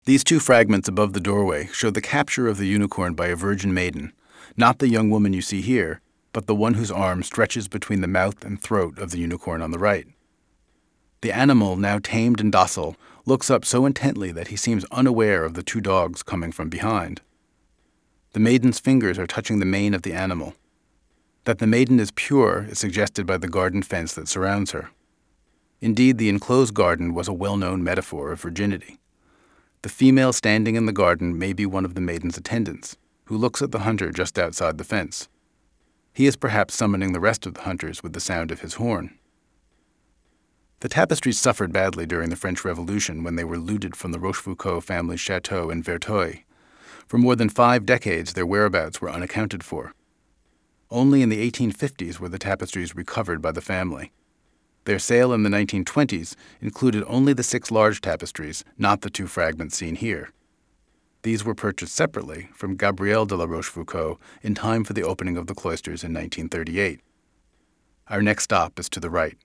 These two fragments above the doorway show the capture of the unicorn by a virgin maiden, not the young woman you see here, but the one whose arm stretches between the mouth and throat of the unicorn on the right. The animal, now tamed and docile, looks up so intently that he seems unaware of the two dogs coming from behind. The maiden's fingers are touching the mane of the animal. That the maiden is pure is suggested by the garden fence that surrounds her. Indeed, the enclosed garden was a well-known metaphor of virginity. The female standing in the garden may be one of the maiden's attendants, who looks at the hunter just outside the fence. He is perhaps summoning the rest of the hunters with the sound of his horn. The tapestries suffered badly during the French Revolution when they were looted from the Rochefoucauld family's chateau in Verteuil. For more than 5 decades, their whereabouts were unaccounted for. Only in the 1850s were the tapestries recovered by the family. Their sale in the 1920s included only the 6 large tapestries, not the 2 fragments seen here. These were purchased separately from Gabrielle de la Rochefoucauld in time for the opening of the cloisters in 1938. Our next stop is to the right.